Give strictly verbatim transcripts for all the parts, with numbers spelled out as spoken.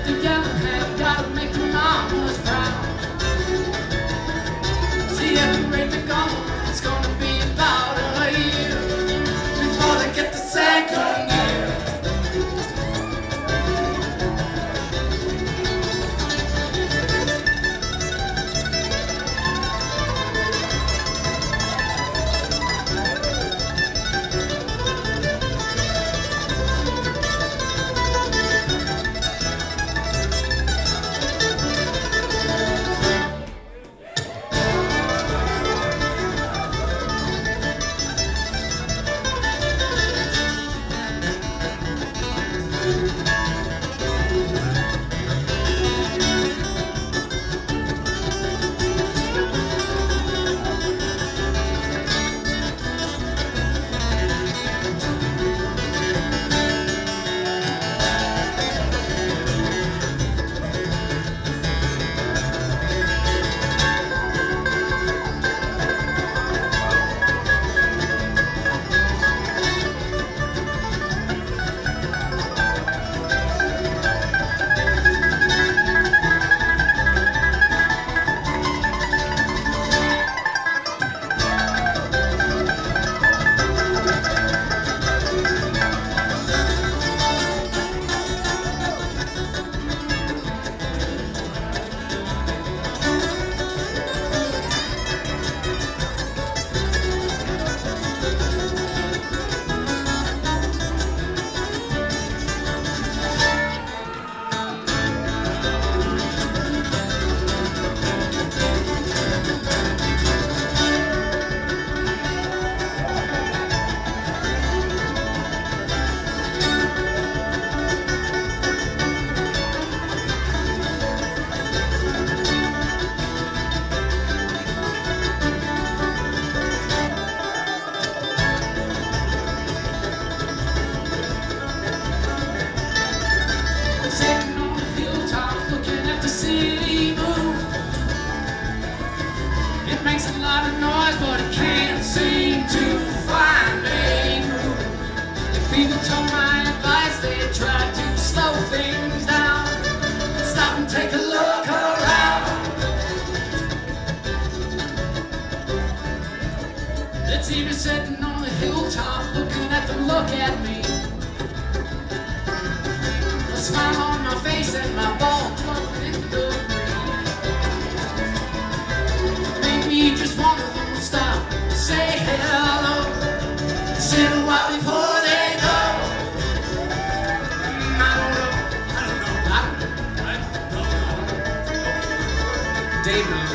the yellow hat, gotta make the mamas proud. See, at the rate they're going, it's gonna be about a year before they get the second year. Sitting on the hilltop looking at the city move. It makes a lot of noise, but it can't seem to find a groove. If people took my advice, they'd try to slow things down. Stop and take a look around. It's even sitting on the hilltop looking at them look at me. A smile on my face and my ball clung in the breeze. Maybe just one of them will stop and say hello. Sit a while before they go. Mm, I don't know. I don't know. I don't know. I don't know. Dave knows.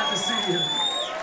to see you.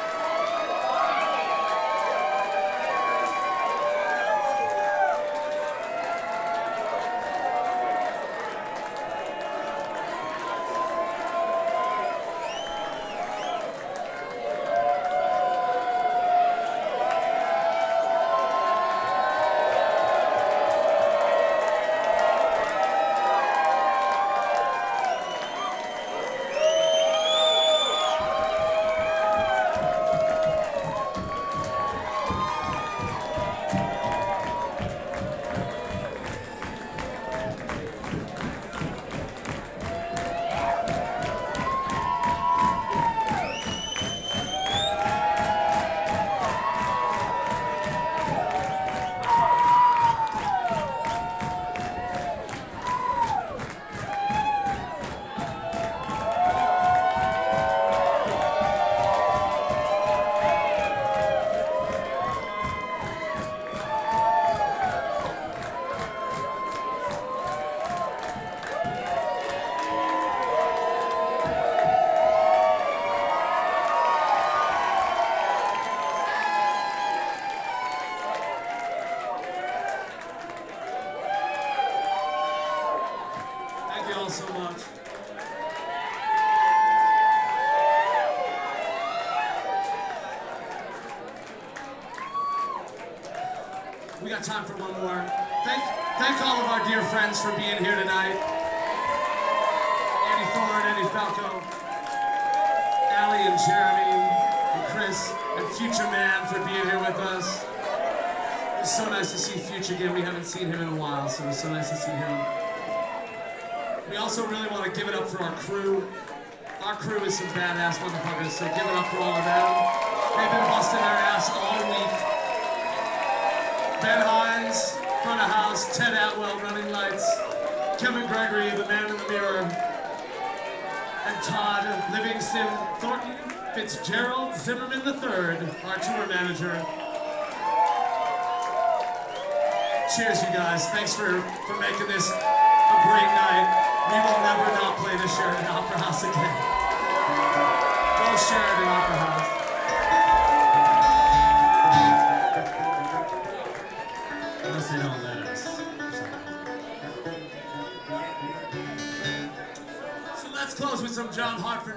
Thank you all so much. We got time for one more. Thank, thank all of our dear friends for being here tonight. Andy Thorne, Andy Falco, Allie and Jeremy, and Chris, and Future Man for being here with us. It's so nice to see Future again. We haven't seen him in a while, so it's so nice to see him. We also really want to give it up for our crew. Our crew is some badass motherfuckers, so give it up for all of them. They've been busting their ass all week. Ben Hines, front of house, Ted Atwell, running lights, Kevin Gregory, the man in the mirror, and Todd Livingston Thornton Fitzgerald Zimmerman the third, our tour manager. Cheers, you guys. Thanks for, for making this a great night. We will never not play the Sheridan Opera House again. Go Sheridan Opera House. Unless they don't let us. So let's close with some John Hartford.